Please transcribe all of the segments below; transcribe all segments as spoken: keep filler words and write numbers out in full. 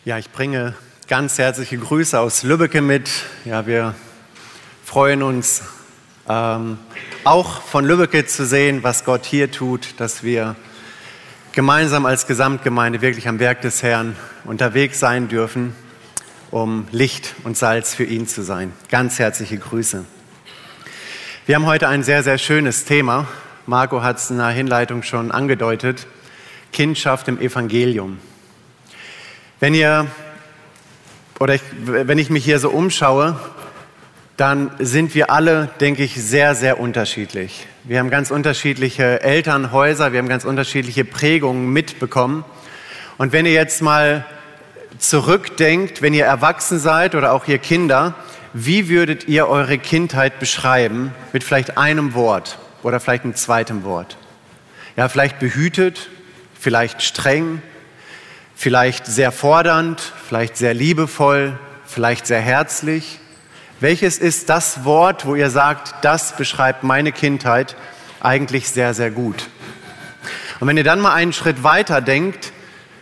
Ja, ich bringe ganz herzliche Grüße aus Lübbecke mit. Ja, wir freuen uns, ähm, auch von Lübbecke zu sehen, was Gott hier tut, dass wir gemeinsam als Gesamtgemeinde wirklich am Werk des Herrn unterwegs sein dürfen, um Licht und Salz für ihn zu sein. Ganz herzliche Grüße. Wir haben heute ein sehr, sehr schönes Thema. Marco hat es in der Hinleitung schon angedeutet. Kindschaft im Evangelium. Wenn ihr, oder ich, wenn ich mich hier so umschaue, dann sind wir alle, denke ich, sehr, sehr unterschiedlich. Wir haben ganz unterschiedliche Elternhäuser, wir haben ganz unterschiedliche Prägungen mitbekommen. Und wenn ihr jetzt mal zurückdenkt, wenn ihr erwachsen seid oder auch ihr Kinder, wie würdet ihr eure Kindheit beschreiben mit vielleicht einem Wort oder vielleicht einem zweiten Wort? Ja, vielleicht behütet, vielleicht streng, vielleicht sehr fordernd, vielleicht sehr liebevoll, vielleicht sehr herzlich. Welches ist das Wort, wo ihr sagt, das beschreibt meine Kindheit eigentlich sehr, sehr gut? Und wenn ihr dann mal einen Schritt weiter denkt,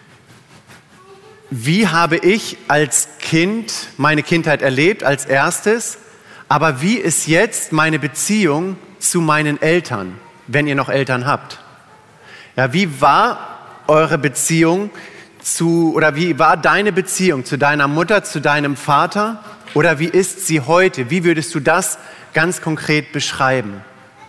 wie habe ich als Kind meine Kindheit erlebt als erstes, aber wie ist jetzt meine Beziehung zu meinen Eltern, wenn ihr noch Eltern habt? Ja, wie war eure Beziehung zu, oder wie war deine Beziehung zu deiner Mutter, zu deinem Vater? Oder wie ist sie heute? Wie würdest du das ganz konkret beschreiben?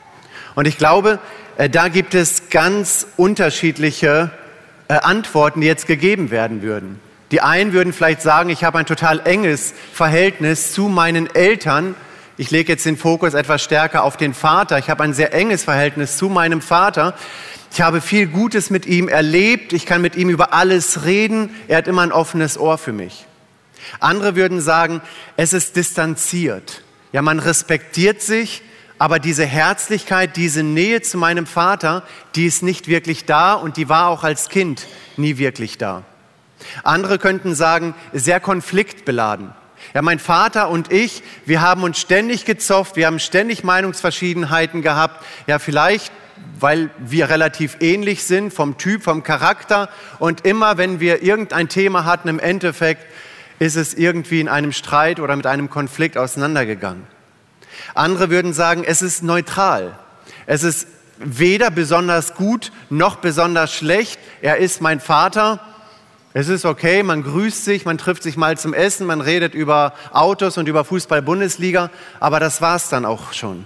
Und ich glaube, da gibt es ganz unterschiedliche Antworten, die jetzt gegeben werden würden. Die einen würden vielleicht sagen, ich habe ein total enges Verhältnis zu meinen Eltern. Ich lege jetzt den Fokus etwas stärker auf den Vater. Ich habe ein sehr enges Verhältnis zu meinem Vater. Ich habe viel Gutes mit ihm erlebt. Ich kann mit ihm über alles reden. Er hat immer ein offenes Ohr für mich. Andere würden sagen, es ist distanziert. Ja, man respektiert sich, aber diese Herzlichkeit, diese Nähe zu meinem Vater, die ist nicht wirklich da und die war auch als Kind nie wirklich da. Andere könnten sagen, sehr konfliktbeladen. Ja, mein Vater und ich, wir haben uns ständig gezofft, wir haben ständig Meinungsverschiedenheiten gehabt. Ja, vielleicht, weil wir relativ ähnlich sind vom Typ, vom Charakter. Und immer, wenn wir irgendein Thema hatten, im Endeffekt ist es irgendwie in einem Streit oder mit einem Konflikt auseinandergegangen. Andere würden sagen, es ist neutral. Es ist weder besonders gut noch besonders schlecht. Er ist mein Vater. Es ist okay, man grüßt sich, man trifft sich mal zum Essen, man redet über Autos und über Fußball-Bundesliga, aber das war es dann auch schon.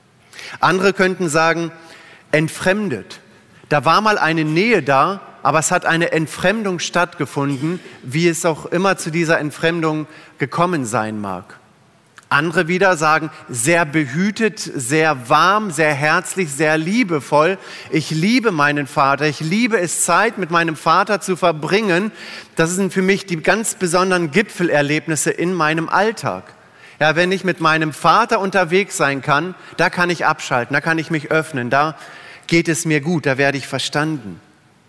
Andere könnten sagen, entfremdet. Da war mal eine Nähe da, aber es hat eine Entfremdung stattgefunden, wie es auch immer zu dieser Entfremdung gekommen sein mag. Andere wieder sagen, sehr behütet, sehr warm, sehr herzlich, sehr liebevoll. Ich liebe meinen Vater, ich liebe es, Zeit mit meinem Vater zu verbringen. Das sind für mich die ganz besonderen Gipfelerlebnisse in meinem Alltag. Ja, wenn ich mit meinem Vater unterwegs sein kann, da kann ich abschalten, da kann ich mich öffnen, da geht es mir gut, da werde ich verstanden.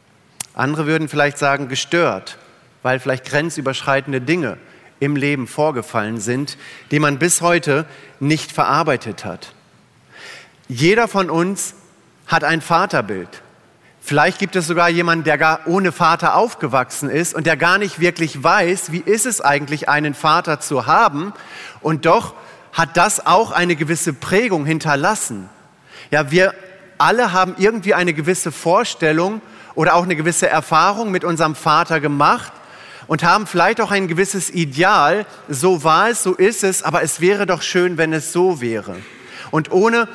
Andere würden vielleicht sagen, gestört, weil vielleicht grenzüberschreitende Dinge im Leben vorgefallen sind, die man bis heute nicht verarbeitet hat. Jeder von uns hat ein Vaterbild. Vielleicht gibt es sogar jemanden, der gar ohne Vater aufgewachsen ist und der gar nicht wirklich weiß, wie ist es eigentlich, einen Vater zu haben. Und doch hat das auch eine gewisse Prägung hinterlassen. Ja, wir alle haben irgendwie eine gewisse Vorstellung oder auch eine gewisse Erfahrung mit unserem Vater gemacht und haben vielleicht auch ein gewisses Ideal, so war es, so ist es, aber es wäre doch schön, wenn es so wäre. Und ohne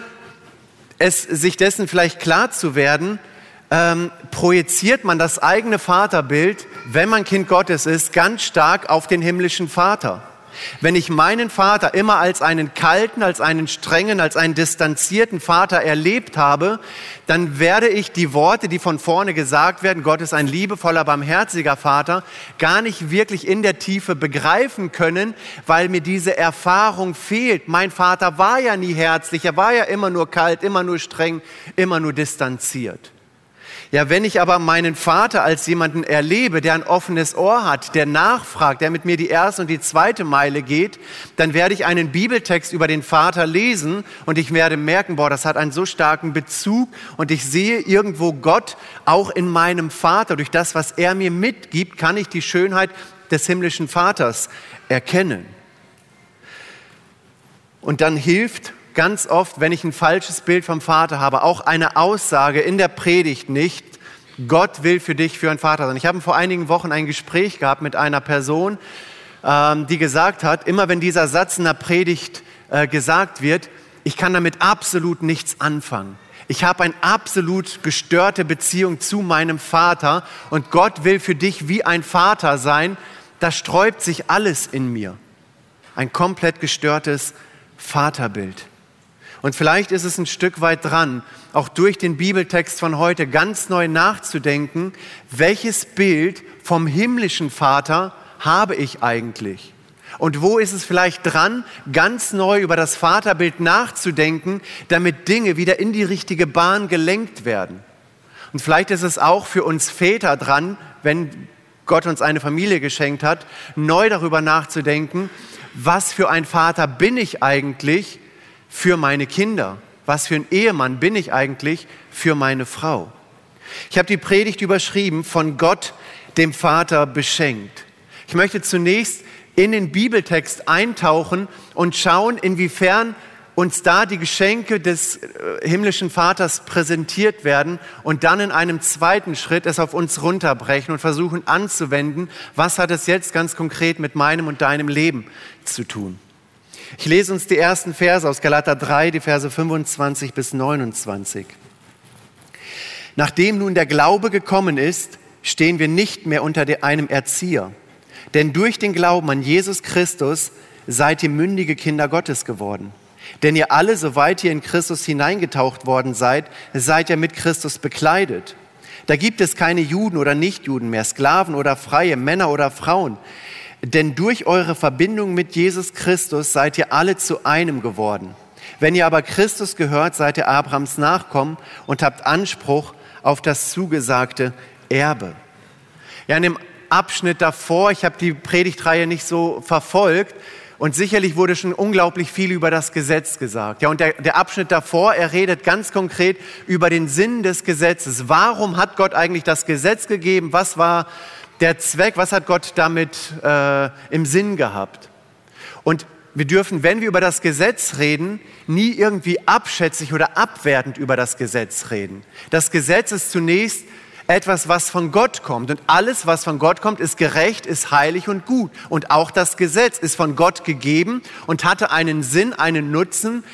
es sich dessen vielleicht klar zu werden, ähm, projiziert man das eigene Vaterbild, wenn man Kind Gottes ist, ganz stark auf den himmlischen Vater. Wenn ich meinen Vater immer als einen kalten, als einen strengen, als einen distanzierten Vater erlebt habe, dann werde ich die Worte, die von vorne gesagt werden, Gott ist ein liebevoller, barmherziger Vater, gar nicht wirklich in der Tiefe begreifen können, weil mir diese Erfahrung fehlt. Mein Vater war ja nie herzlich, er war ja immer nur kalt, immer nur streng, immer nur distanziert. Ja, wenn ich aber meinen Vater als jemanden erlebe, der ein offenes Ohr hat, der nachfragt, der mit mir die erste und die zweite Meile geht, dann werde ich einen Bibeltext über den Vater lesen und ich werde merken, boah, das hat einen so starken Bezug und ich sehe irgendwo Gott auch in meinem Vater. Durch das, was er mir mitgibt, kann ich die Schönheit des himmlischen Vaters erkennen. Und dann hilft ganz oft, wenn ich ein falsches Bild vom Vater habe, auch eine Aussage in der Predigt nicht, Gott will für dich für ein Vater sein. Ich habe vor einigen Wochen ein Gespräch gehabt mit einer Person, ähm, die gesagt hat, immer wenn dieser Satz in der Predigt äh, gesagt wird, ich kann damit absolut nichts anfangen. Ich habe eine absolut gestörte Beziehung zu meinem Vater und Gott will für dich wie ein Vater sein. Da sträubt sich alles in mir. Ein komplett gestörtes Vaterbild. Und vielleicht ist es ein Stück weit dran, auch durch den Bibeltext von heute ganz neu nachzudenken, welches Bild vom himmlischen Vater habe ich eigentlich? Und wo ist es vielleicht dran, ganz neu über das Vaterbild nachzudenken, damit Dinge wieder in die richtige Bahn gelenkt werden? Und vielleicht ist es auch für uns Väter dran, wenn Gott uns eine Familie geschenkt hat, neu darüber nachzudenken, was für ein Vater bin ich eigentlich für meine Kinder? Was für ein Ehemann bin ich eigentlich für meine Frau? Ich habe die Predigt überschrieben, von Gott, dem Vater, beschenkt. Ich möchte zunächst in den Bibeltext eintauchen und schauen, inwiefern uns da die Geschenke des himmlischen Vaters präsentiert werden und dann in einem zweiten Schritt es auf uns runterbrechen und versuchen anzuwenden, was hat es jetzt ganz konkret mit meinem und deinem Leben zu tun. Ich lese uns die ersten Verse aus Galater drei, die Verse fünfundzwanzig bis neunundzwanzig. Nachdem nun der Glaube gekommen ist, stehen wir nicht mehr unter einem Erzieher. Denn durch den Glauben an Jesus Christus seid ihr mündige Kinder Gottes geworden. Denn ihr alle, soweit ihr in Christus hineingetaucht worden seid, seid ihr mit Christus bekleidet. Da gibt es keine Juden oder Nichtjuden mehr, Sklaven oder Freie, Männer oder Frauen. Denn durch eure Verbindung mit Jesus Christus seid ihr alle zu einem geworden. Wenn ihr aber Christus gehört, seid ihr Abrahams Nachkommen und habt Anspruch auf das zugesagte Erbe. Ja, in dem Abschnitt davor, ich habe die Predigtreihe nicht so verfolgt und sicherlich wurde schon unglaublich viel über das Gesetz gesagt. Ja, und der, der Abschnitt davor, er redet ganz konkret über den Sinn des Gesetzes. Warum hat Gott eigentlich das Gesetz gegeben? Was war der Zweck? Was hat Gott damit äh, im Sinn gehabt? Und wir dürfen, wenn wir über das Gesetz reden, nie irgendwie abschätzig oder abwertend über das Gesetz reden. Das Gesetz ist zunächst etwas, was von Gott kommt. Und alles, was von Gott kommt, ist gerecht, ist heilig und gut. Und auch das Gesetz ist von Gott gegeben und hatte einen Sinn, einen Nutzen,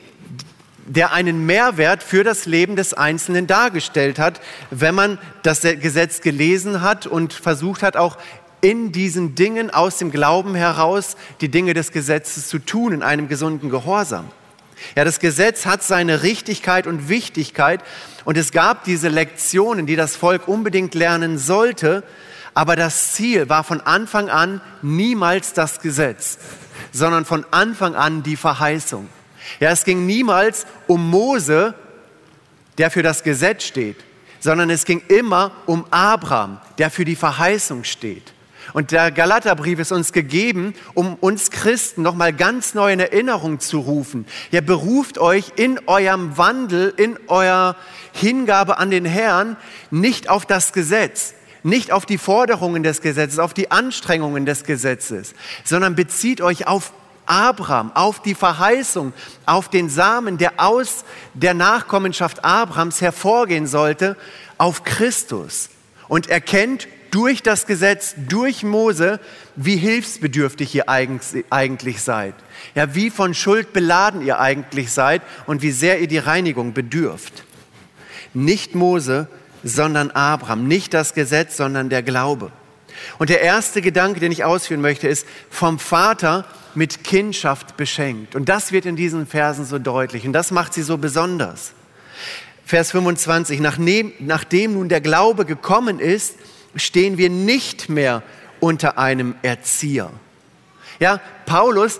der einen Mehrwert für das Leben des Einzelnen dargestellt hat, wenn man das Gesetz gelesen hat und versucht hat, auch in diesen Dingen aus dem Glauben heraus die Dinge des Gesetzes zu tun, in einem gesunden Gehorsam. Ja, das Gesetz hat seine Richtigkeit und Wichtigkeit und es gab diese Lektionen, die das Volk unbedingt lernen sollte, aber das Ziel war von Anfang an niemals das Gesetz, sondern von Anfang an die Verheißung. Ja, es ging niemals um Mose, der für das Gesetz steht, sondern es ging immer um Abraham, der für die Verheißung steht. Und der Galaterbrief ist uns gegeben, um uns Christen nochmal ganz neu in Erinnerung zu rufen. Ihr beruft euch in eurem Wandel, in eurer Hingabe an den Herrn nicht auf das Gesetz, nicht auf die Forderungen des Gesetzes, auf die Anstrengungen des Gesetzes, sondern bezieht euch auf Abraham, auf die Verheißung, auf den Samen, der aus der Nachkommenschaft Abrahams hervorgehen sollte, auf Christus. Und erkennt durch das Gesetz, durch Mose, wie hilfsbedürftig ihr eigentlich seid. Ja, wie von Schuld beladen ihr eigentlich seid und wie sehr ihr die Reinigung bedürft. Nicht Mose, sondern Abraham. Nicht das Gesetz, sondern der Glaube. Und der erste Gedanke, den ich ausführen möchte, ist vom Vater mit Kindschaft beschenkt. Und das wird in diesen Versen so deutlich und das macht sie so besonders. Vers fünfundzwanzig, nachdem, nachdem nun der Glaube gekommen ist, stehen wir nicht mehr unter einem Erzieher. Ja, Paulus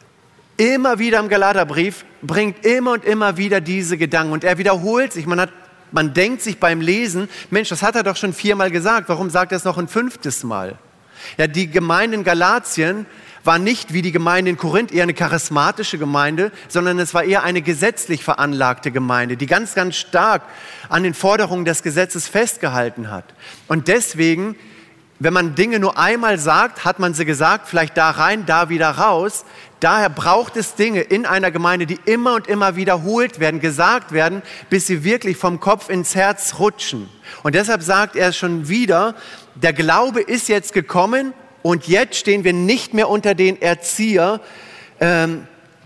immer wieder im Galaterbrief bringt immer und immer wieder diese Gedanken und er wiederholt sich. Man hat, man denkt sich beim Lesen, Mensch, das hat er doch schon viermal gesagt. Warum sagt er es noch ein fünftes Mal? Ja, die Gemeinde in Galatien war nicht wie die Gemeinde in Korinth eher eine charismatische Gemeinde, sondern es war eher eine gesetzlich veranlagte Gemeinde, die ganz, ganz stark an den Forderungen des Gesetzes festgehalten hat. Und deswegen wenn man Dinge nur einmal sagt, hat man sie gesagt, vielleicht da rein, da wieder raus. Daher braucht es Dinge in einer Gemeinde, die immer und immer wiederholt werden, gesagt werden, bis sie wirklich vom Kopf ins Herz rutschen. Und deshalb sagt er schon wieder, der Glaube ist jetzt gekommen und jetzt stehen wir nicht mehr unter den Erzieher, ähm,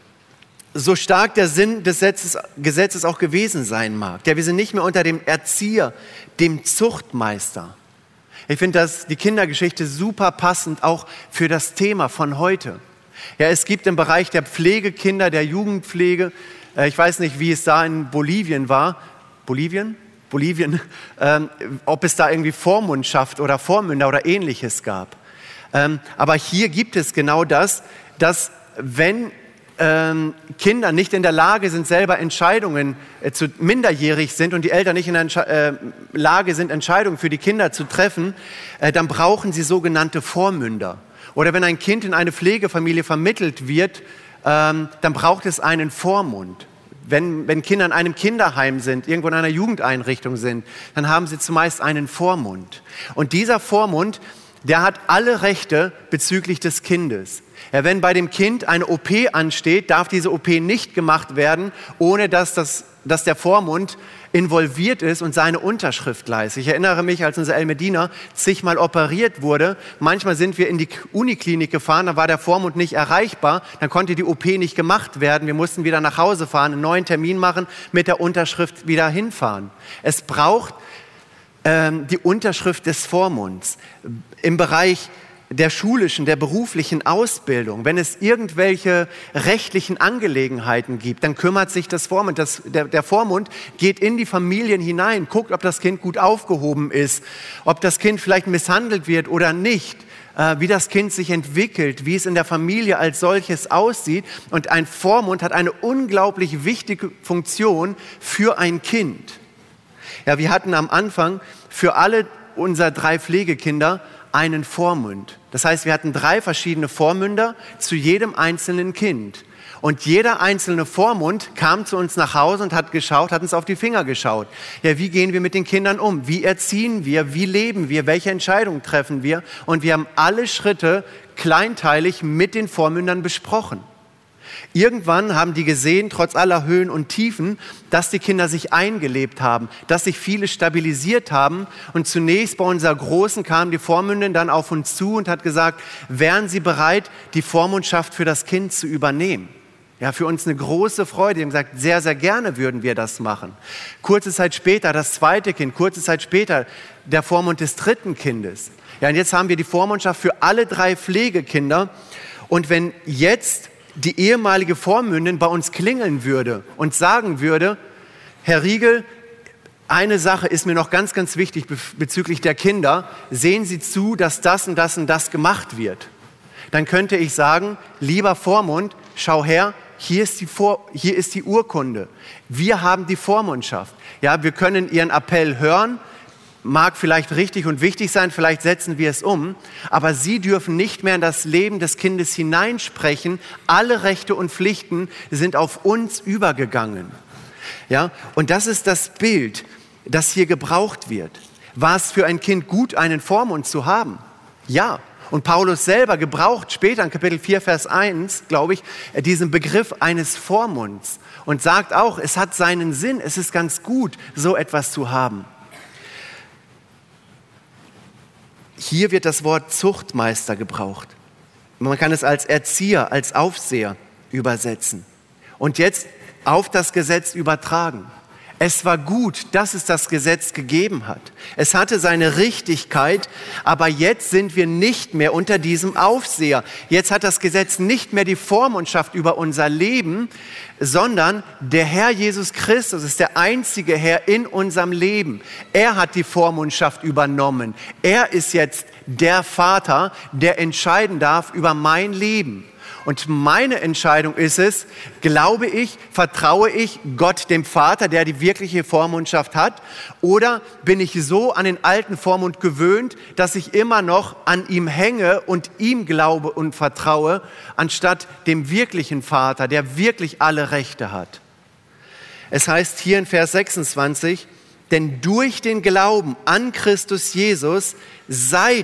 so stark der Sinn des Gesetzes, Gesetzes auch gewesen sein mag. Ja, wir sind nicht mehr unter dem Erzieher, dem Zuchtmeister. Ich finde das, die Kindergeschichte super passend auch für das Thema von heute. Ja, es gibt im Bereich der Pflegekinder, der Jugendpflege, äh, ich weiß nicht, wie es da in Bolivien war, Bolivien? Bolivien, ähm, ob es da irgendwie Vormundschaft oder Vormünder oder Ähnliches gab. Ähm, aber hier gibt es genau das, dass wenn ähm, Kinder nicht in der Lage sind, selber Entscheidungen äh, zu minderjährig sind und die Eltern nicht in der Entsche- äh, Lage sind, Entscheidungen für die Kinder zu treffen, äh, dann brauchen sie sogenannte Vormünder. Oder wenn ein Kind in eine Pflegefamilie vermittelt wird, ähm, dann braucht es einen Vormund. Wenn, wenn Kinder in einem Kinderheim sind, irgendwo in einer Jugendeinrichtung sind, dann haben sie zumeist einen Vormund. Und dieser Vormund, der hat alle Rechte bezüglich des Kindes. Ja, wenn bei dem Kind eine O P ansteht, darf diese O P nicht gemacht werden, ohne dass, das, dass der Vormund involviert ist und seine Unterschrift leistet. Ich erinnere mich, als unser El Medina zigmal operiert wurde, manchmal sind wir in die Uniklinik gefahren, da war der Vormund nicht erreichbar, dann konnte die O P nicht gemacht werden, wir mussten wieder nach Hause fahren, einen neuen Termin machen, mit der Unterschrift wieder hinfahren. Es braucht ähm, die Unterschrift des Vormunds. Im Bereich der schulischen, der beruflichen Ausbildung, wenn es irgendwelche rechtlichen Angelegenheiten gibt, dann kümmert sich das Vormund. Das, der, der Vormund geht in die Familien hinein, guckt, ob das Kind gut aufgehoben ist, ob das Kind vielleicht misshandelt wird oder nicht, äh, wie das Kind sich entwickelt, wie es in der Familie als solches aussieht. Und ein Vormund hat eine unglaublich wichtige Funktion für ein Kind. Ja, wir hatten am Anfang für alle unserer drei Pflegekinder einen Vormund. Das heißt, wir hatten drei verschiedene Vormünder zu jedem einzelnen Kind. Und jeder einzelne Vormund kam zu uns nach Hause und hat geschaut, hat uns auf die Finger geschaut. Ja, wie gehen wir mit den Kindern um? Wie erziehen wir? Wie leben wir? Welche Entscheidungen treffen wir? Und wir haben alle Schritte kleinteilig mit den Vormündern besprochen. Irgendwann haben die gesehen, trotz aller Höhen und Tiefen, dass die Kinder sich eingelebt haben, dass sich viele stabilisiert haben. Und zunächst bei unserer Großen kam die Vormündin dann auf uns zu und hat gesagt, wären Sie bereit, die Vormundschaft für das Kind zu übernehmen? Ja, für uns eine große Freude. Die haben gesagt, sehr, sehr gerne würden wir das machen. Kurze Zeit später das zweite Kind, kurze Zeit später der Vormund des dritten Kindes. Ja, und jetzt haben wir die Vormundschaft für alle drei Pflegekinder. Und wenn jetzt die ehemalige Vormündin bei uns klingeln würde und sagen würde, Herr Riegel, eine Sache ist mir noch ganz, ganz wichtig bezüglich der Kinder. Sehen Sie zu, dass das und das und das gemacht wird. Dann könnte ich sagen, lieber Vormund, schau her, hier ist die, Vor- hier ist die Urkunde. Wir haben die Vormundschaft. Ja, wir können Ihren Appell hören, mag vielleicht richtig und wichtig sein, vielleicht setzen wir es um, aber Sie dürfen nicht mehr in das Leben des Kindes hineinsprechen. Alle Rechte und Pflichten sind auf uns übergegangen. Ja, und das ist das Bild, das hier gebraucht wird. War es für ein Kind gut, einen Vormund zu haben? Ja. Und Paulus selber gebraucht später in Kapitel vier, Vers eins, glaube ich, diesen Begriff eines Vormunds und sagt auch, es hat seinen Sinn, es ist ganz gut, so etwas zu haben. Hier wird das Wort Zuchtmeister gebraucht. Man kann es als Erzieher, als Aufseher übersetzen. Und jetzt auf das Gesetz übertragen. Es war gut, dass es das Gesetz gegeben hat. Es hatte seine Richtigkeit, aber jetzt sind wir nicht mehr unter diesem Aufseher. Jetzt hat das Gesetz nicht mehr die Vormundschaft über unser Leben, sondern der Herr Jesus Christus ist der einzige Herr in unserem Leben. Er hat die Vormundschaft übernommen. Er ist jetzt der Vater, der entscheiden darf über mein Leben. Und meine Entscheidung ist es, glaube ich, vertraue ich Gott, dem Vater, der die wirkliche Vormundschaft hat, oder bin ich so an den alten Vormund gewöhnt, dass ich immer noch an ihm hänge und ihm glaube und vertraue, anstatt dem wirklichen Vater, der wirklich alle Rechte hat. Es heißt hier in Vers sechsundzwanzig, denn durch den Glauben an Christus Jesus seid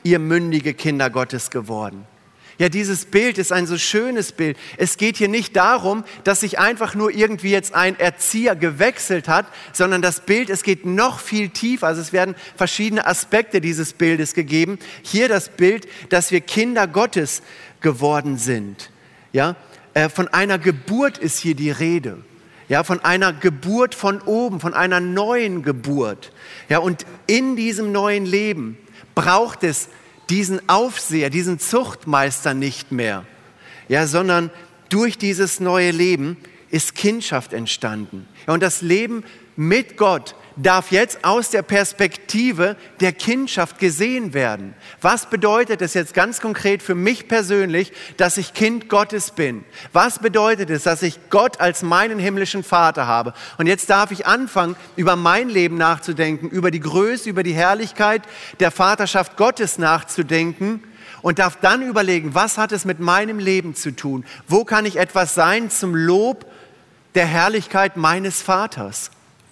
ihr mündige Kinder Gottes geworden. Ja, dieses Bild ist ein so schönes Bild. Es geht hier nicht darum, dass sich einfach nur irgendwie jetzt ein Erzieher gewechselt hat, sondern das Bild, es geht noch viel tiefer. Also es werden verschiedene Aspekte dieses Bildes gegeben. Hier das Bild, dass wir Kinder Gottes geworden sind. Ja, äh, von einer Geburt ist hier die Rede. Ja, von einer Geburt von oben, von einer neuen Geburt. Ja, und in diesem neuen Leben braucht es diesen Aufseher, diesen Zuchtmeister nicht mehr, ja, sondern durch dieses neue Leben ist Kindschaft entstanden. Ja, und das Leben mit Gott darf jetzt aus der Perspektive der Kindschaft gesehen werden. Was bedeutet es jetzt ganz konkret für mich persönlich, dass ich Kind Gottes bin? Was bedeutet es, dass ich Gott als meinen himmlischen Vater habe? Und jetzt darf ich anfangen, über mein Leben nachzudenken, über die Größe, über die Herrlichkeit der Vaterschaft Gottes nachzudenken und darf dann überlegen, was hat es mit meinem Leben zu tun? Wo kann ich etwas sein zum Lob der Herrlichkeit meines Vaters?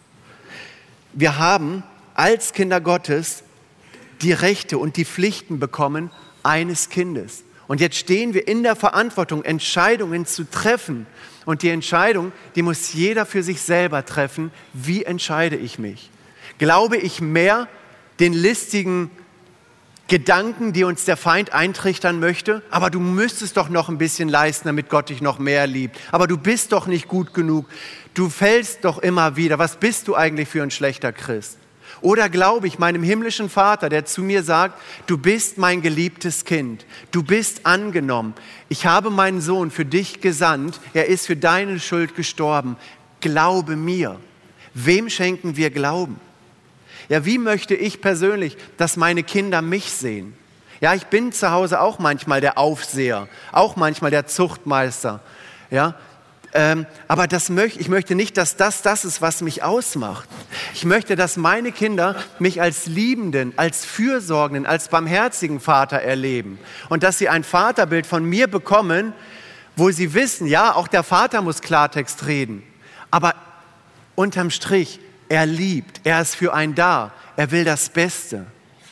Wir haben als Kinder Gottes die Rechte und die Pflichten bekommen eines Kindes. Und jetzt stehen wir in der Verantwortung, Entscheidungen zu treffen. Und die Entscheidung, die muss jeder für sich selber treffen. Wie entscheide ich mich? Glaube ich mehr den listigen Gedanken, die uns der Feind eintrichtern möchte? Aber du müsstest doch noch ein bisschen leisten, damit Gott dich noch mehr liebt. Aber du bist doch nicht gut genug. Du fällst doch immer wieder. Was bist du eigentlich für ein schlechter Christ? Oder glaube ich meinem himmlischen Vater, der zu mir sagt, du bist mein geliebtes Kind. Du bist angenommen. Ich habe meinen Sohn für dich gesandt. Er ist für deine Schuld gestorben. Glaube mir. Wem schenken wir Glauben? Ja, wie möchte ich persönlich, dass meine Kinder mich sehen? Ja, ich bin zu Hause auch manchmal der Aufseher, auch manchmal der Zuchtmeister. Ja, ähm, aber das möcht, ich möchte nicht, dass das das ist, was mich ausmacht. Ich möchte, dass meine Kinder mich als liebenden, als fürsorgenden, als barmherzigen Vater erleben. Und dass sie ein Vaterbild von mir bekommen, wo sie wissen, ja, auch der Vater muss Klartext reden. Aber unterm Strich, er liebt, er ist für einen da, er will das Beste.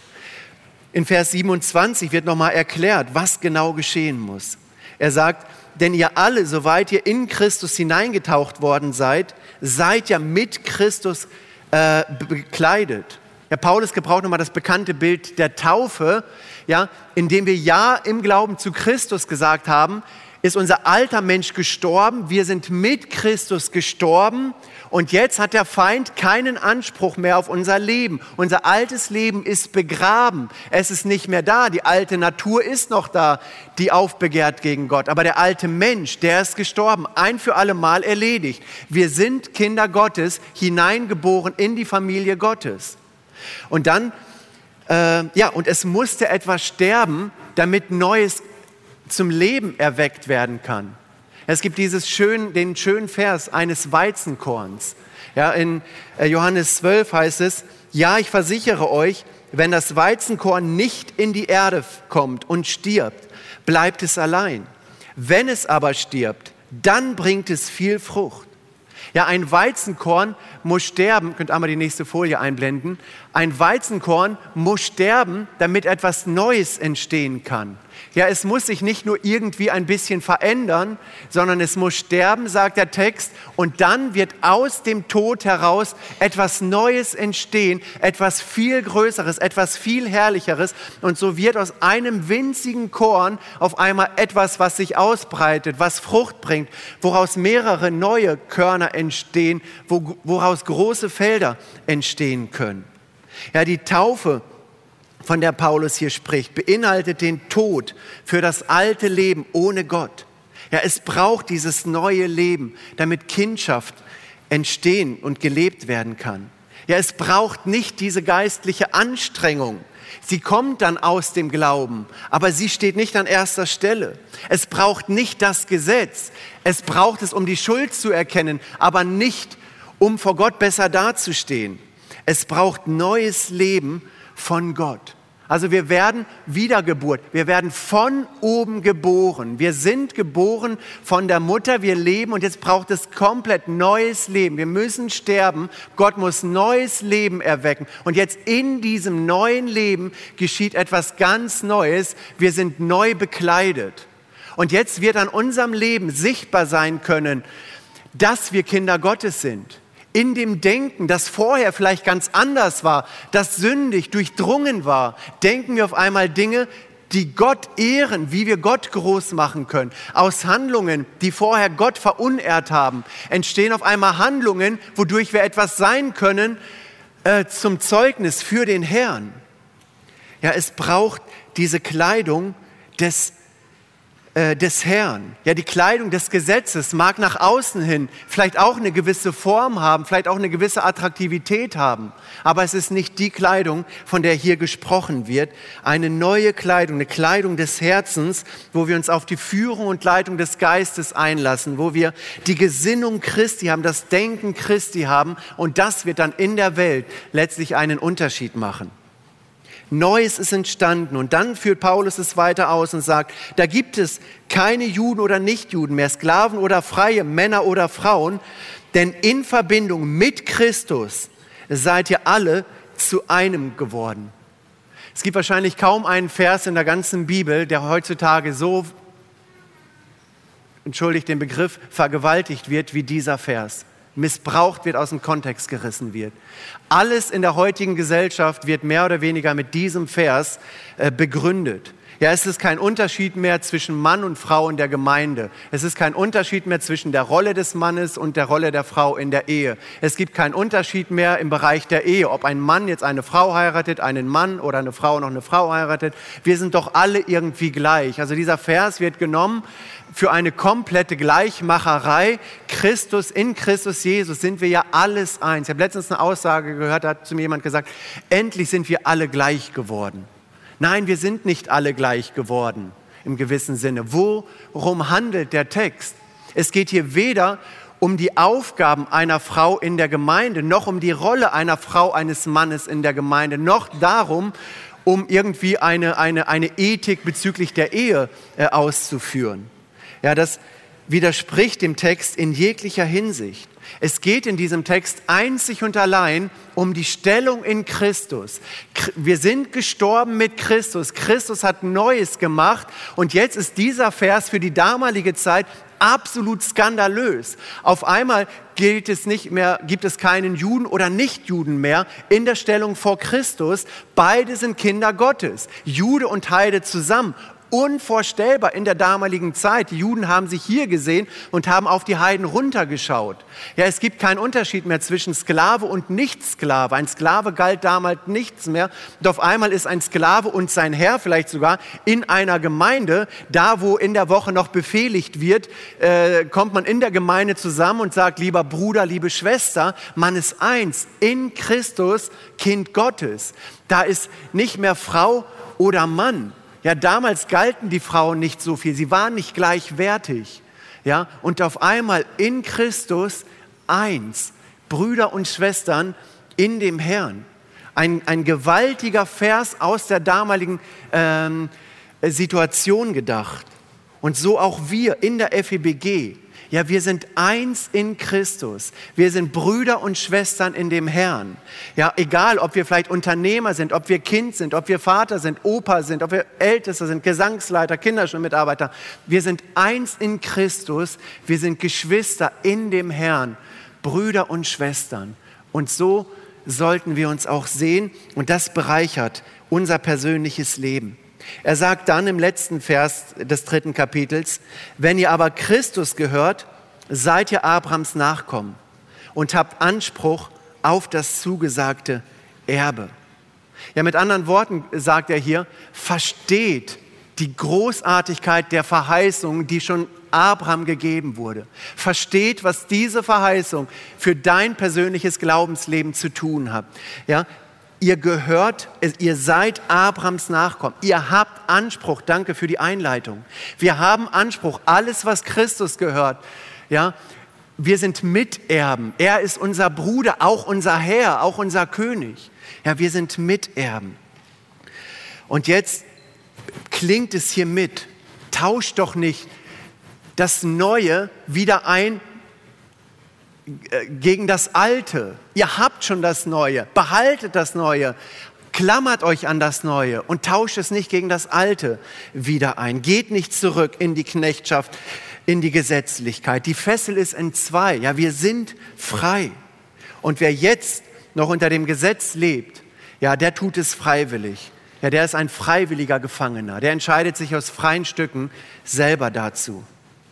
In Vers siebenundzwanzig wird nochmal erklärt, was genau geschehen muss. Er sagt, denn ihr alle, soweit ihr in Christus hineingetaucht worden seid, seid ja mit Christus äh, bekleidet. Ja, Paulus gebraucht nochmal das bekannte Bild der Taufe, ja, indem wir ja im Glauben zu Christus gesagt haben, ist unser alter Mensch gestorben, wir sind mit Christus gestorben und jetzt hat der Feind keinen Anspruch mehr auf unser Leben. Unser altes Leben ist begraben, es ist nicht mehr da, die alte Natur ist noch da, die aufbegehrt gegen Gott. Aber der alte Mensch, der ist gestorben, ein für alle Mal erledigt. Wir sind Kinder Gottes, hineingeboren in die Familie Gottes. Und dann, äh, ja, und es musste etwas sterben, damit Neues zum Leben erweckt werden kann. Es gibt dieses schön, den schönen Vers eines Weizenkorns. Ja, in Johannes zwölf heißt es, ja, ich versichere euch, wenn das Weizenkorn nicht in die Erde kommt und stirbt, bleibt es allein. Wenn es aber stirbt, dann bringt es viel Frucht. Ja, ein Weizenkorn muss sterben, könnt einmal die nächste Folie einblenden. Ein Weizenkorn muss sterben, damit etwas Neues entstehen kann. Ja, es muss sich nicht nur irgendwie ein bisschen verändern, sondern es muss sterben, sagt der Text, und dann wird aus dem Tod heraus etwas Neues entstehen, etwas viel Größeres, etwas viel Herrlicheres. Und so wird aus einem winzigen Korn auf einmal etwas, was sich ausbreitet, was Frucht bringt, woraus mehrere neue Körner entstehen, woraus große Felder entstehen können. Ja, die Taufe, von der Paulus hier spricht, beinhaltet den Tod für das alte Leben ohne Gott. Ja, es braucht dieses neue Leben, damit Kindschaft entstehen und gelebt werden kann. Ja, es braucht nicht diese geistliche Anstrengung. Sie kommt dann aus dem Glauben, aber sie steht nicht an erster Stelle. Es braucht nicht das Gesetz. Es braucht es, um die Schuld zu erkennen, aber nicht, um vor Gott besser dazustehen. Es braucht neues Leben von Gott. Also wir werden Wiedergeburt, wir werden von oben geboren. Wir sind geboren von der Mutter, wir leben und jetzt braucht es komplett neues Leben. Wir müssen sterben, Gott muss neues Leben erwecken. Und jetzt in diesem neuen Leben geschieht etwas ganz Neues. Wir sind neu bekleidet. Und jetzt wird an unserem Leben sichtbar sein können, dass wir Kinder Gottes sind. In dem Denken, das vorher vielleicht ganz anders war, das sündig durchdrungen war, denken wir auf einmal Dinge, die Gott ehren, wie wir Gott groß machen können. Aus Handlungen, die vorher Gott verunehrt haben, entstehen auf einmal Handlungen, wodurch wir etwas sein können äh, zum Zeugnis für den Herrn. Ja, es braucht diese Kleidung des des Herrn. Ja, die Kleidung des Gesetzes mag nach außen hin vielleicht auch eine gewisse Form haben, vielleicht auch eine gewisse Attraktivität haben. Aber es ist nicht die Kleidung, von der hier gesprochen wird. Eine neue Kleidung, eine Kleidung des Herzens, wo wir uns auf die Führung und Leitung des Geistes einlassen, wo wir die Gesinnung Christi haben, das Denken Christi haben. Und das wird dann in der Welt letztlich einen Unterschied machen. Neues ist entstanden und dann führt Paulus es weiter aus und sagt, da gibt es keine Juden oder Nichtjuden mehr, Sklaven oder Freie, Männer oder Frauen, denn in Verbindung mit Christus seid ihr alle zu einem geworden. Es gibt wahrscheinlich kaum einen Vers in der ganzen Bibel, der heutzutage so, entschuldigt den Begriff, vergewaltigt wird wie dieser Vers. Missbraucht wird, aus dem Kontext gerissen wird. Alles in der heutigen Gesellschaft wird mehr oder weniger mit diesem Vers äh, begründet. Ja, es ist kein Unterschied mehr zwischen Mann und Frau in der Gemeinde. Es ist kein Unterschied mehr zwischen der Rolle des Mannes und der Rolle der Frau in der Ehe. Es gibt keinen Unterschied mehr im Bereich der Ehe, ob ein Mann jetzt eine Frau heiratet, einen Mann oder eine Frau noch eine Frau heiratet. Wir sind doch alle irgendwie gleich. Also dieser Vers wird genommen für eine komplette Gleichmacherei. Christus, in Christus Jesus sind wir ja alles eins. Ich habe letztens eine Aussage gehört, da hat zu mir jemand gesagt, endlich sind wir alle gleich geworden. Nein, wir sind nicht alle gleich geworden, im gewissen Sinne. Worum handelt der Text? Es geht hier weder um die Aufgaben einer Frau in der Gemeinde, noch um die Rolle einer Frau, eines Mannes in der Gemeinde, noch darum, um irgendwie eine, eine, eine Ethik bezüglich der Ehe äh, auszuführen. Ja, das widerspricht dem Text in jeglicher Hinsicht. Es geht in diesem Text einzig und allein um die Stellung in Christus. Wir sind gestorben mit Christus. Christus hat Neues gemacht und jetzt ist dieser Vers für die damalige Zeit absolut skandalös. Auf einmal gilt es nicht mehr, gibt es keinen Juden oder Nichtjuden mehr in der Stellung vor Christus. Beide sind Kinder Gottes, Jude und Heide zusammen. Unvorstellbar in der damaligen Zeit. Die Juden haben sich hier gesehen und haben auf die Heiden runtergeschaut. Ja, es gibt keinen Unterschied mehr zwischen Sklave und Nicht-Sklave. Ein Sklave galt damals nichts mehr. Und auf einmal ist ein Sklave und sein Herr vielleicht sogar in einer Gemeinde, da wo in der Woche noch befehligt wird, äh, kommt man in der Gemeinde zusammen und sagt, lieber Bruder, liebe Schwester, man ist eins, in Christus, Kind Gottes. Da ist nicht mehr Frau oder Mann. Ja, damals galten die Frauen nicht so viel, sie waren nicht gleichwertig. Ja, und auf einmal in Christus eins, Brüder und Schwestern in dem Herrn. Ein, ein gewaltiger Vers aus der damaligen ähm, Situation gedacht. Und so auch wir in der F E B G. Ja, wir sind eins in Christus. Wir sind Brüder und Schwestern in dem Herrn. Ja, egal, ob wir vielleicht Unternehmer sind, ob wir Kind sind, ob wir Vater sind, Opa sind, ob wir Älteste sind, Gesangsleiter, Kinderschulmitarbeiter. Wir sind eins in Christus. Wir sind Geschwister in dem Herrn, Brüder und Schwestern. Und so sollten wir uns auch sehen. Und das bereichert unser persönliches Leben. Er sagt dann im letzten Vers des dritten Kapitels, wenn ihr aber Christus gehört, seid ihr Abrahams Nachkommen und habt Anspruch auf das zugesagte Erbe. Ja, mit anderen Worten sagt er hier, versteht die Großartigkeit der Verheißung, die schon Abraham gegeben wurde. Versteht, was diese Verheißung für dein persönliches Glaubensleben zu tun hat. Ja, ihr gehört, ihr seid Abrahams Nachkommen. Ihr habt Anspruch, danke für die Einleitung. Wir haben Anspruch, alles, was Christus gehört. Ja, wir sind Miterben. Er ist unser Bruder, auch unser Herr, auch unser König. Ja, wir sind Miterben. Und jetzt klingt es hier mit, tauscht doch nicht das Neue wieder ein gegen das Alte. Ihr habt schon das Neue, behaltet das Neue, klammert euch an das Neue und tauscht es nicht gegen das Alte wieder ein. Geht nicht zurück in die Knechtschaft, in die Gesetzlichkeit. Die Fessel ist entzwei. Ja, wir sind frei. Und wer jetzt noch unter dem Gesetz lebt, ja, der tut es freiwillig. Ja, der ist ein freiwilliger Gefangener. Der entscheidet sich aus freien Stücken selber dazu.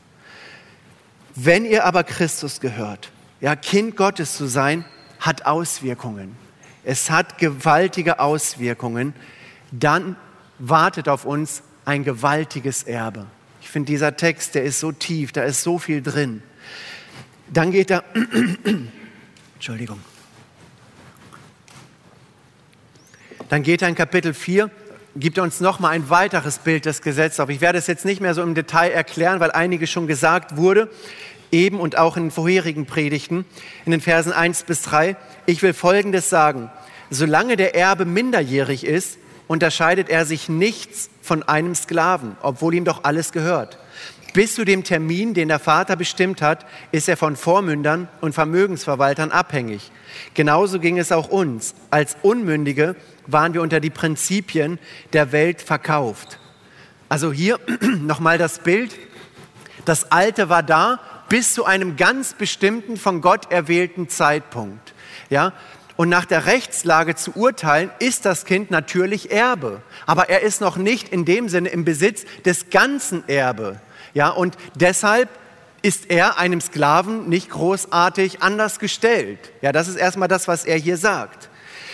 Wenn ihr aber Christus gehört, ja, Kind Gottes zu sein, hat Auswirkungen. Es hat gewaltige Auswirkungen. Dann wartet auf uns ein gewaltiges Erbe. Ich finde, dieser Text, der ist so tief, da ist so viel drin. Dann geht er, Entschuldigung. Dann geht er in Kapitel vier, gibt er uns nochmal ein weiteres Bild des Gesetzes auf. Ich werde es jetzt nicht mehr so im Detail erklären, weil einiges schon gesagt wurde, eben und auch in den vorherigen Predigten, in den Versen eins bis drei. Ich will Folgendes sagen. Solange der Erbe minderjährig ist, unterscheidet er sich nichts von einem Sklaven, obwohl ihm doch alles gehört. Bis zu dem Termin, den der Vater bestimmt hat, ist er von Vormündern und Vermögensverwaltern abhängig. Genauso ging es auch uns. Als Unmündige waren wir unter die Prinzipien der Welt verkauft. Also hier nochmal das Bild. Das Alte war da bis zu einem ganz bestimmten, von Gott erwählten Zeitpunkt. Ja? Und nach der Rechtslage zu urteilen, ist das Kind natürlich Erbe. Aber er ist noch nicht in dem Sinne im Besitz des ganzen Erbe. Ja? Und deshalb ist er einem Sklaven nicht großartig anders gestellt. Ja, das ist erstmal das, was er hier sagt.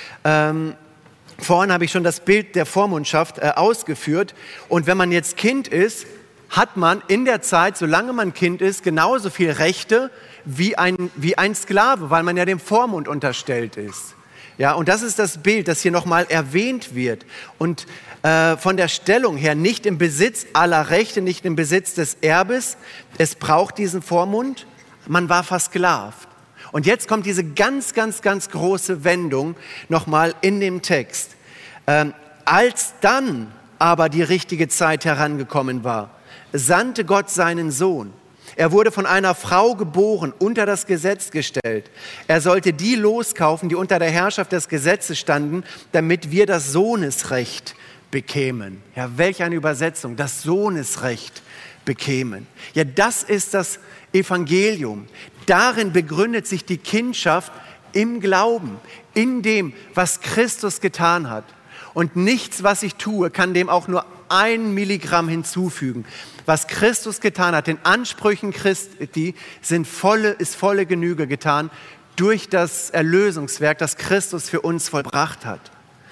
Ähm, vorhin habe ich schon das Bild der Vormundschaft äh, ausgeführt. Und wenn man jetzt Kind ist, hat man in der Zeit, solange man Kind ist, genauso viel Rechte wie ein, wie ein Sklave, weil man ja dem Vormund unterstellt ist. Ja, und das ist das Bild, das hier nochmal erwähnt wird. Und äh, von der Stellung her nicht im Besitz aller Rechte, nicht im Besitz des Erbes. Es braucht diesen Vormund. Man war versklavt. Und jetzt kommt diese ganz, ganz, ganz große Wendung nochmal in dem Text. Ähm, als dann aber die richtige Zeit herangekommen war, sandte Gott seinen Sohn. Er wurde von einer Frau geboren, unter das Gesetz gestellt. Er sollte die loskaufen, die unter der Herrschaft des Gesetzes standen, damit wir das Sohnesrecht bekämen. Ja, welch eine Übersetzung, das Sohnesrecht bekämen. Ja, das ist das Evangelium. Darin begründet sich die Kindschaft im Glauben, in dem, was Christus getan hat. Und nichts, was ich tue, kann dem auch nur ein Milligramm hinzufügen. Was Christus getan hat, den Ansprüchen Christi sind volle, ist volle Genüge getan durch das Erlösungswerk, das Christus für uns vollbracht hat.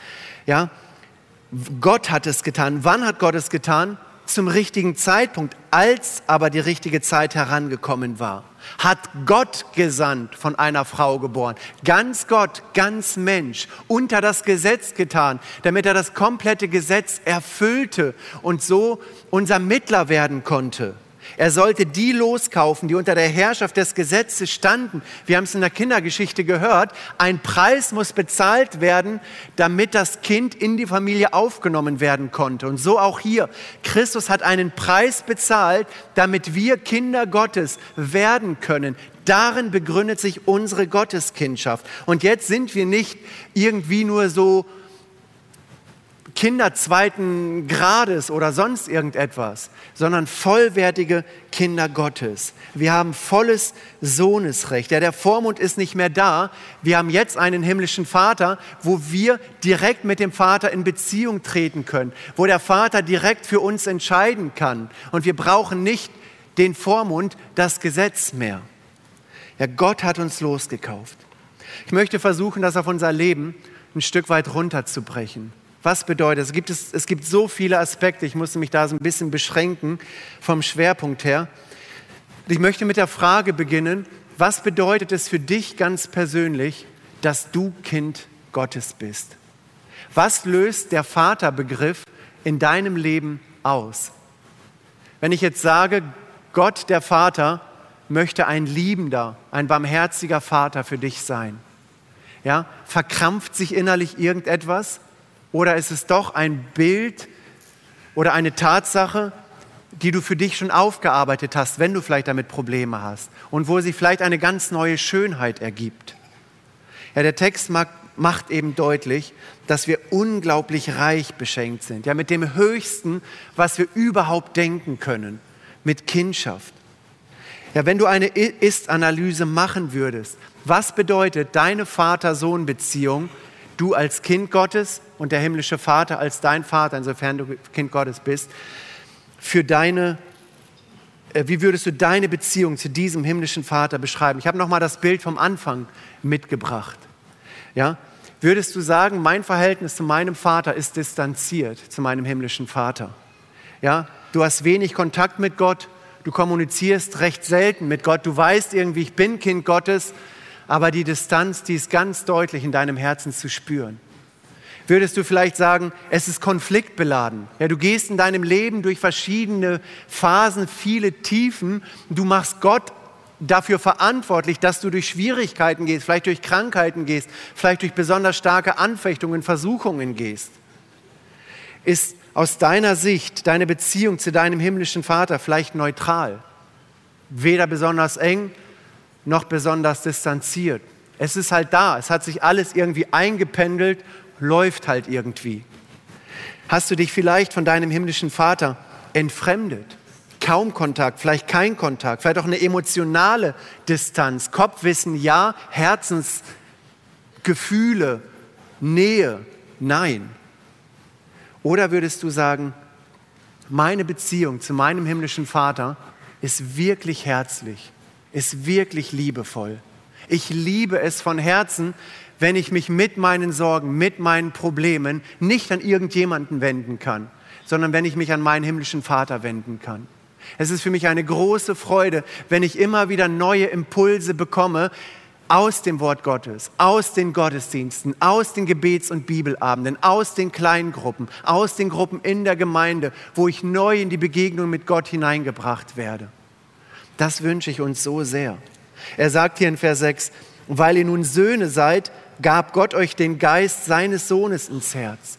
Ja, Gott hat es getan. Wann hat Gott es getan? Zum richtigen Zeitpunkt, als aber die richtige Zeit herangekommen war. Hat Gott gesandt, von einer Frau geboren. Ganz Gott, ganz Mensch, unter das Gesetz getan, damit er das komplette Gesetz erfüllte und so unser Mittler werden konnte. Er sollte die loskaufen, die unter der Herrschaft des Gesetzes standen. Wir haben es in der Kindergeschichte gehört. Ein Preis muss bezahlt werden, damit das Kind in die Familie aufgenommen werden konnte. Und so auch hier. Christus hat einen Preis bezahlt, damit wir Kinder Gottes werden können. Darin begründet sich unsere Gotteskindschaft. Und jetzt sind wir nicht irgendwie nur so Kinder zweiten Grades oder sonst irgendetwas, sondern vollwertige Kinder Gottes. Wir haben volles Sohnesrecht. Ja, der Vormund ist nicht mehr da. Wir haben jetzt einen himmlischen Vater, wo wir direkt mit dem Vater in Beziehung treten können, wo der Vater direkt für uns entscheiden kann. Und wir brauchen nicht den Vormund, das Gesetz mehr. Ja, Gott hat uns losgekauft. Ich möchte versuchen, das auf unser Leben ein Stück weit runterzubrechen. Was bedeutet es? Es gibt, es, es gibt so viele Aspekte, ich musste mich da so ein bisschen beschränken vom Schwerpunkt her. Ich möchte mit der Frage beginnen, was bedeutet es für dich ganz persönlich, dass du Kind Gottes bist? Was löst der Vaterbegriff in deinem Leben aus? Wenn ich jetzt sage, Gott der Vater möchte ein liebender, ein barmherziger Vater für dich sein, ja, verkrampft sich innerlich irgendetwas? Oder ist es doch ein Bild oder eine Tatsache, die du für dich schon aufgearbeitet hast, wenn du vielleicht damit Probleme hast und wo sich vielleicht eine ganz neue Schönheit ergibt? Ja, der Text macht eben deutlich, dass wir unglaublich reich beschenkt sind. Ja, mit dem Höchsten, was wir überhaupt denken können, mit Kindschaft. Ja, wenn du eine Ist-Analyse machen würdest, was bedeutet deine Vater-Sohn-Beziehung, du als Kind Gottes und der himmlische Vater als dein Vater, insofern du Kind Gottes bist, für deine, äh, wie würdest du deine Beziehung zu diesem himmlischen Vater beschreiben? Ich habe nochmal das Bild vom Anfang mitgebracht. Ja? Würdest du sagen, mein Verhältnis zu meinem Vater ist distanziert, zu meinem himmlischen Vater? Ja? Du hast wenig Kontakt mit Gott, du kommunizierst recht selten mit Gott, du weißt irgendwie, ich bin Kind Gottes, aber die Distanz, die ist ganz deutlich in deinem Herzen zu spüren. Würdest du vielleicht sagen, es ist konfliktbeladen. Ja, du gehst in deinem Leben durch verschiedene Phasen, viele Tiefen. Du machst Gott dafür verantwortlich, dass du durch Schwierigkeiten gehst, vielleicht durch Krankheiten gehst, vielleicht durch besonders starke Anfechtungen, Versuchungen gehst. Ist aus deiner Sicht deine Beziehung zu deinem himmlischen Vater vielleicht neutral? Weder besonders eng, noch besonders distanziert. Es ist halt da, es hat sich alles irgendwie eingependelt, läuft halt irgendwie. Hast du dich vielleicht von deinem himmlischen Vater entfremdet? Kaum Kontakt, vielleicht kein Kontakt, vielleicht auch eine emotionale Distanz, Kopfwissen ja, Herzensgefühle, Nähe, nein. Oder würdest du sagen, meine Beziehung zu meinem himmlischen Vater ist wirklich herzlich, ist wirklich liebevoll. Ich liebe es von Herzen, wenn ich mich mit meinen Sorgen, mit meinen Problemen nicht an irgendjemanden wenden kann, sondern wenn ich mich an meinen himmlischen Vater wenden kann. Es ist für mich eine große Freude, wenn ich immer wieder neue Impulse bekomme aus dem Wort Gottes, aus den Gottesdiensten, aus den Gebets- und Bibelabenden, aus den Kleingruppen, aus den Gruppen in der Gemeinde, wo ich neu in die Begegnung mit Gott hineingebracht werde. Das wünsche ich uns so sehr. Er sagt hier in Vers sechs, weil ihr nun Söhne seid, gab Gott euch den Geist seines Sohnes ins Herz,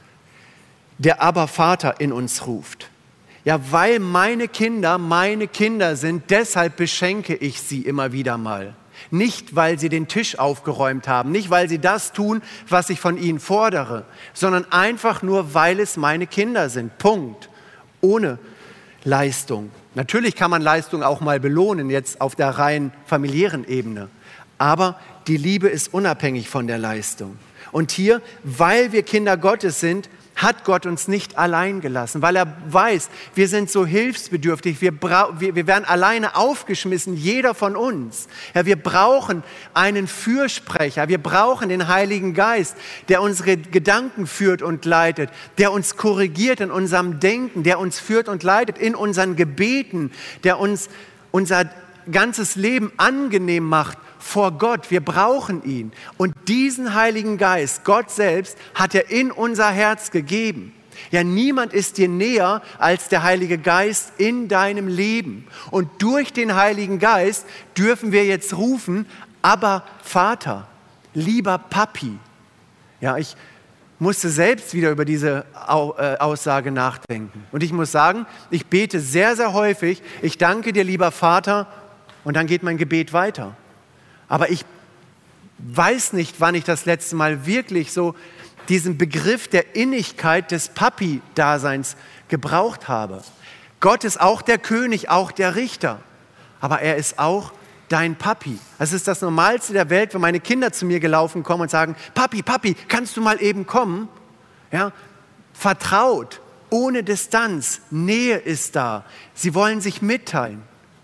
der aber Vater in uns ruft. Ja, weil meine Kinder meine Kinder sind, deshalb beschenke ich sie immer wieder mal. Nicht, weil sie den Tisch aufgeräumt haben, nicht, weil sie das tun, was ich von ihnen fordere, sondern einfach nur, weil es meine Kinder sind. Punkt. Ohne Leistung. Natürlich kann man Leistung auch mal belohnen, jetzt auf der rein familiären Ebene. Aber die Liebe ist unabhängig von der Leistung. Und hier, weil wir Kinder Gottes sind, hat Gott uns nicht allein gelassen, weil er weiß, wir sind so hilfsbedürftig, wir, bra- wir, wir werden alleine aufgeschmissen, jeder von uns. Ja, wir brauchen einen Fürsprecher, wir brauchen den Heiligen Geist, der unsere Gedanken führt und leitet, der uns korrigiert in unserem Denken, der uns führt und leitet in unseren Gebeten, der uns unser ganzes Leben angenehm macht vor Gott. Wir brauchen ihn. Und diesen Heiligen Geist, Gott selbst, hat er in unser Herz gegeben. Ja, niemand ist dir näher als der Heilige Geist in deinem Leben. Und durch den Heiligen Geist dürfen wir jetzt rufen, aber Vater, lieber Papi. Ja, ich musste selbst wieder über diese Aussage nachdenken. Und ich muss sagen, ich bete sehr, sehr häufig, ich danke dir, lieber Vater, und dann geht mein Gebet weiter. Aber ich weiß nicht, wann ich das letzte Mal wirklich so diesen Begriff der Innigkeit des Papi-Daseins gebraucht habe. Gott ist auch der König, auch der Richter, aber er ist auch dein Papi. Es ist das Normalste der Welt, wenn meine Kinder zu mir gelaufen kommen und sagen, Papi, Papi, kannst du mal eben kommen? Ja, vertraut, ohne Distanz, Nähe ist da. Sie wollen sich mitteilen.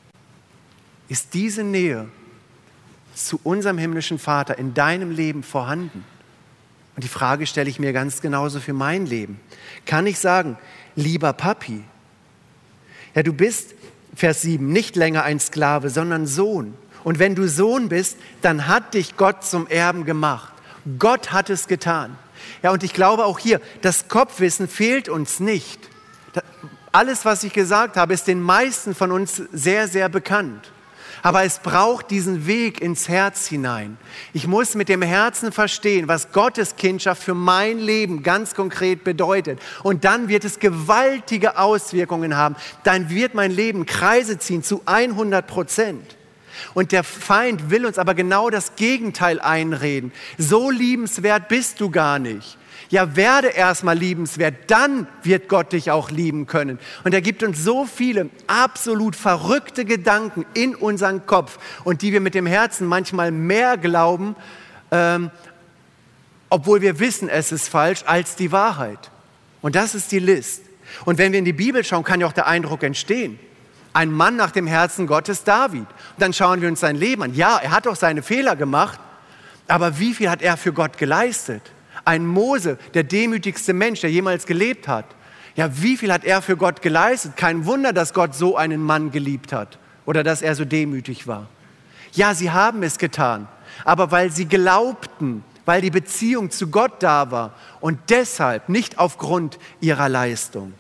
Ist diese Nähe zu unserem himmlischen Vater in deinem Leben vorhanden? Und die Frage stelle ich mir ganz genauso für mein Leben. Kann ich sagen, lieber Papi, ja, du bist, Vers sieben, nicht länger ein Sklave, sondern Sohn. Und wenn du Sohn bist, dann hat dich Gott zum Erben gemacht. Gott hat es getan. Ja, und ich glaube auch hier, das Kopfwissen fehlt uns nicht. Alles, was ich gesagt habe, ist den meisten von uns sehr, sehr bekannt. Aber es braucht diesen Weg ins Herz hinein. Ich muss mit dem Herzen verstehen, was Gottes Kindschaft für mein Leben ganz konkret bedeutet. Und dann wird es gewaltige Auswirkungen haben. Dann wird mein Leben Kreise ziehen zu hundert Prozent. Und der Feind will uns aber genau das Gegenteil einreden. So liebenswert bist du gar nicht. Ja, werde erstmal liebenswert, dann wird Gott dich auch lieben können. Und er gibt uns so viele absolut verrückte Gedanken in unseren Kopf und die wir mit dem Herzen manchmal mehr glauben, ähm, obwohl wir wissen, es ist falsch, als die Wahrheit. Und das ist die List. Und wenn wir in die Bibel schauen, kann ja auch der Eindruck entstehen. Ein Mann nach dem Herzen Gottes, David. Und dann schauen wir uns sein Leben an. Ja, er hat auch seine Fehler gemacht, aber wie viel hat er für Gott geleistet? Ein Mose, der demütigste Mensch, der jemals gelebt hat. Ja, wie viel hat er für Gott geleistet? Kein Wunder, dass Gott so einen Mann geliebt hat oder dass er so demütig war. Ja, sie haben es getan, aber weil sie glaubten, weil die Beziehung zu Gott da war und deshalb nicht aufgrund ihrer Leistung.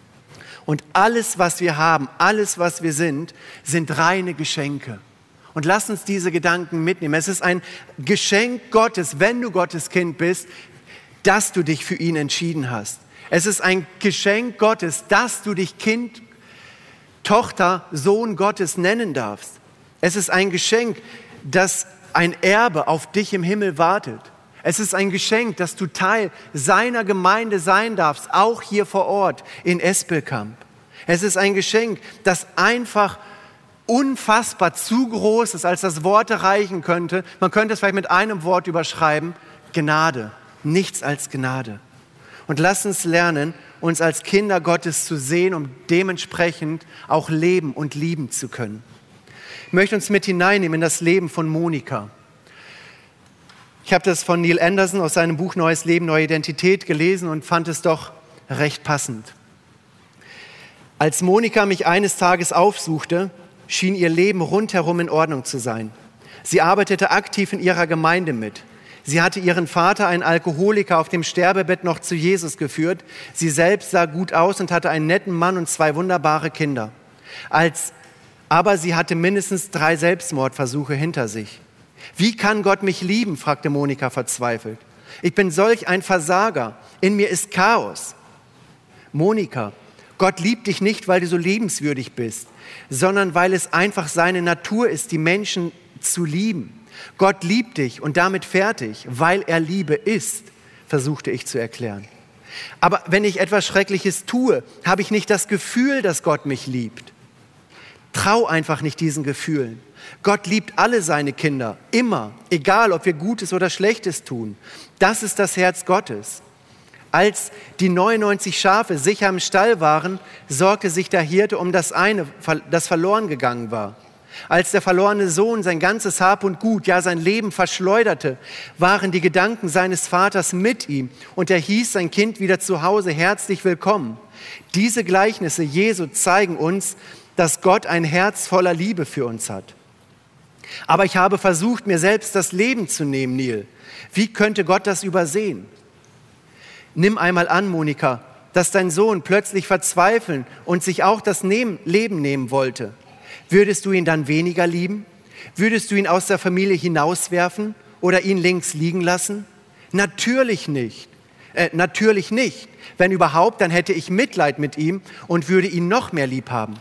Und alles, was wir haben, alles, was wir sind, sind reine Geschenke. Und lass uns diese Gedanken mitnehmen. Es ist ein Geschenk Gottes, wenn du Gottes Kind bist, dass du dich für ihn entschieden hast. Es ist ein Geschenk Gottes, dass du dich Kind, Tochter, Sohn Gottes nennen darfst. Es ist ein Geschenk, dass ein Erbe auf dich im Himmel wartet. Es ist ein Geschenk, dass du Teil seiner Gemeinde sein darfst, auch hier vor Ort in Espelkamp. Es ist ein Geschenk, das einfach unfassbar zu groß ist, als das Worte reichen könnte. Man könnte es vielleicht mit einem Wort überschreiben: Gnade. Nichts als Gnade. Und lass uns lernen, uns als Kinder Gottes zu sehen, um dementsprechend auch leben und lieben zu können. Ich möchte uns mit hineinnehmen in das Leben von Monika. Ich habe das von Neil Anderson aus seinem Buch Neues Leben, neue Identität gelesen und fand es doch recht passend. Als Monika mich eines Tages aufsuchte, schien ihr Leben rundherum in Ordnung zu sein. Sie arbeitete aktiv in ihrer Gemeinde mit. Sie hatte ihren Vater, einen Alkoholiker, auf dem Sterbebett noch zu Jesus geführt. Sie selbst sah gut aus und hatte einen netten Mann und zwei wunderbare Kinder. Als, aber sie hatte mindestens drei Selbstmordversuche hinter sich. Wie kann Gott mich lieben? Fragte Monika verzweifelt. Ich bin solch ein Versager. In mir ist Chaos. Monika, Gott liebt dich nicht, weil du so liebenswürdig bist, sondern weil es einfach seine Natur ist, die Menschen zu lieben. Gott liebt dich und damit fertig, weil er Liebe ist, versuchte ich zu erklären. Aber wenn ich etwas Schreckliches tue, habe ich nicht das Gefühl, dass Gott mich liebt. Trau einfach nicht diesen Gefühlen. Gott liebt alle seine Kinder, immer, egal ob wir Gutes oder Schlechtes tun. Das ist das Herz Gottes. Als die neunundneunzig Schafe sicher im Stall waren, sorgte sich der Hirte um das eine, das verloren gegangen war. Als der verlorene Sohn sein ganzes Hab und Gut, ja sein Leben verschleuderte, waren die Gedanken seines Vaters mit ihm und er hieß sein Kind wieder zu Hause herzlich willkommen. Diese Gleichnisse Jesu zeigen uns, dass Gott ein Herz voller Liebe für uns hat. Aber ich habe versucht, mir selbst das Leben zu nehmen, Neil. Wie könnte Gott das übersehen? Nimm einmal an, Monika, dass dein Sohn plötzlich verzweifeln und sich auch das Leben nehmen wollte. Würdest du ihn dann weniger lieben? Würdest du ihn aus der Familie hinauswerfen oder ihn links liegen lassen? Natürlich nicht. Äh, natürlich nicht. Wenn überhaupt, dann hätte ich Mitleid mit ihm und würde ihn noch mehr lieb haben.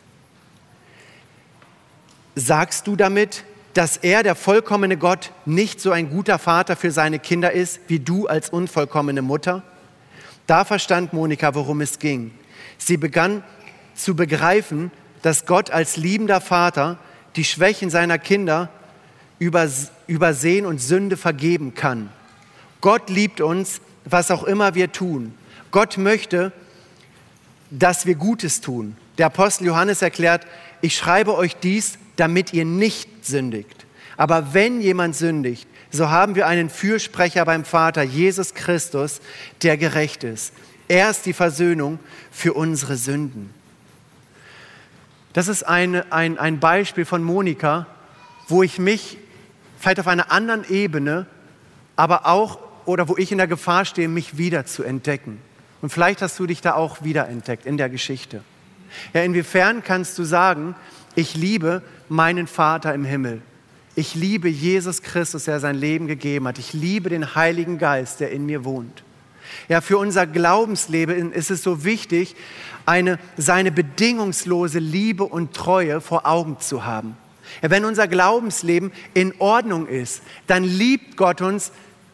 Sagst du damit, dass er, der vollkommene Gott, nicht so ein guter Vater für seine Kinder ist, wie du als unvollkommene Mutter? Da verstand Monika, worum es ging. Sie begann zu begreifen, dass Gott als liebender Vater die Schwächen seiner Kinder übersehen und Sünde vergeben kann. Gott liebt uns, was auch immer wir tun. Gott möchte, dass wir Gutes tun. Der Apostel Johannes erklärt: Ich schreibe euch dies, damit ihr nicht sündigt. Aber wenn jemand sündigt, so haben wir einen Fürsprecher beim Vater, Jesus Christus, der gerecht ist. Er ist die Versöhnung für unsere Sünden. Das ist eine, ein, ein Beispiel von Monika, wo ich mich vielleicht auf einer anderen Ebene, aber auch, oder wo ich in der Gefahr stehe, mich wieder zu entdecken. Und vielleicht hast du dich da auch wiederentdeckt in der Geschichte. Ja, inwiefern kannst du sagen, ich liebe meinen Vater im Himmel. Ich liebe Jesus Christus, der sein Leben gegeben hat. Ich liebe den Heiligen Geist, der in mir wohnt. Ja, für unser Glaubensleben ist es so wichtig, eine, seine bedingungslose Liebe und Treue vor Augen zu haben. Ja, wenn unser Glaubensleben in Ordnung ist, dann liebt Gott uns,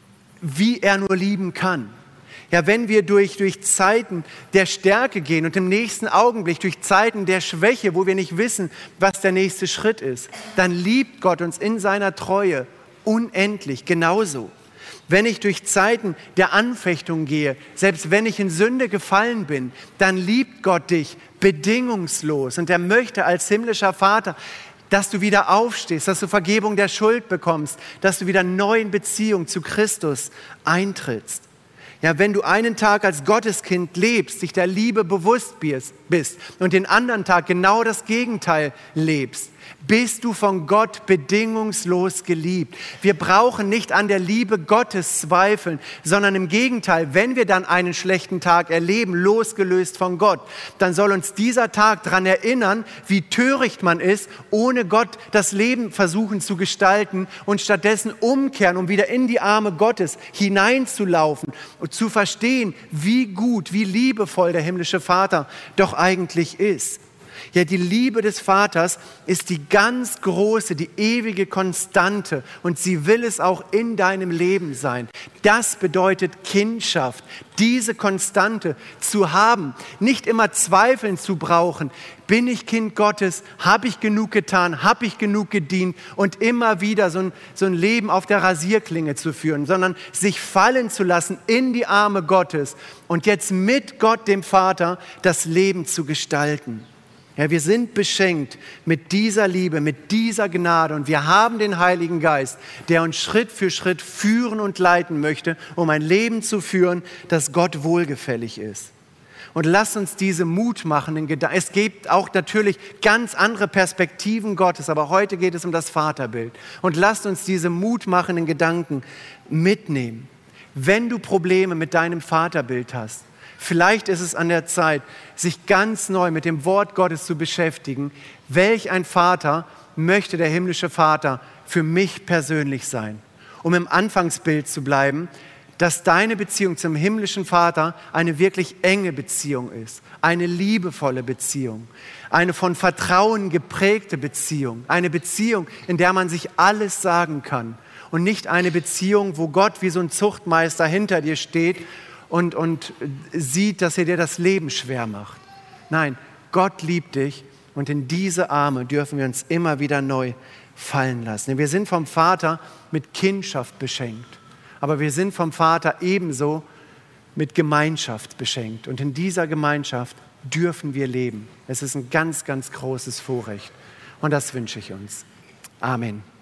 wie er nur lieben kann. Ja, wenn wir durch, durch Zeiten der Stärke gehen und im nächsten Augenblick durch Zeiten der Schwäche, wo wir nicht wissen, was der nächste Schritt ist, dann liebt Gott uns in seiner Treue unendlich genauso. Wenn ich durch Zeiten der Anfechtung gehe, selbst wenn ich in Sünde gefallen bin, dann liebt Gott dich bedingungslos. Und er möchte als himmlischer Vater, dass du wieder aufstehst, dass du Vergebung der Schuld bekommst, dass du wieder neu in Beziehung zu Christus eintrittst. Ja, wenn du einen Tag als Gotteskind lebst, dich der Liebe bewusst bist und den anderen Tag genau das Gegenteil lebst, bist du von Gott bedingungslos geliebt. Wir brauchen nicht an der Liebe Gottes zweifeln, sondern im Gegenteil, wenn wir dann einen schlechten Tag erleben, losgelöst von Gott, dann soll uns dieser Tag daran erinnern, wie töricht man ist, ohne Gott das Leben versuchen zu gestalten und stattdessen umkehren, um wieder in die Arme Gottes hineinzulaufen und zu verstehen, wie gut, wie liebevoll der himmlische Vater doch eigentlich ist. Ja, die Liebe des Vaters ist die ganz große, die ewige Konstante und sie will es auch in deinem Leben sein. Das bedeutet Kindschaft, diese Konstante zu haben, nicht immer zweifeln zu brauchen. Bin ich Kind Gottes? Habe ich genug getan? Habe ich genug gedient? Und immer wieder so ein, so ein Leben auf der Rasierklinge zu führen, sondern sich fallen zu lassen in die Arme Gottes und jetzt mit Gott, dem Vater, das Leben zu gestalten. Ja, wir sind beschenkt mit dieser Liebe, mit dieser Gnade und wir haben den Heiligen Geist, der uns Schritt für Schritt führen und leiten möchte, um ein Leben zu führen, das Gott wohlgefällig ist. Und lasst uns diese mutmachenden Gedanken, es gibt auch natürlich ganz andere Perspektiven Gottes, aber heute geht es um das Vaterbild. Und lasst uns diese mutmachenden Gedanken mitnehmen. Wenn du Probleme mit deinem Vaterbild hast, vielleicht ist es an der Zeit, sich ganz neu mit dem Wort Gottes zu beschäftigen. Welch ein Vater möchte der himmlische Vater für mich persönlich sein? Um im Anfangsbild zu bleiben, dass deine Beziehung zum himmlischen Vater eine wirklich enge Beziehung ist, eine liebevolle Beziehung, eine von Vertrauen geprägte Beziehung, eine Beziehung, in der man sich alles sagen kann und nicht eine Beziehung, wo Gott wie so ein Zuchtmeister hinter dir steht Und, und sieht, dass er dir das Leben schwer macht. Nein, Gott liebt dich und in diese Arme dürfen wir uns immer wieder neu fallen lassen. Wir sind vom Vater mit Kindschaft beschenkt, aber wir sind vom Vater ebenso mit Gemeinschaft beschenkt. Und in dieser Gemeinschaft dürfen wir leben. Es ist ein ganz, ganz großes Vorrecht und das wünsche ich uns. Amen.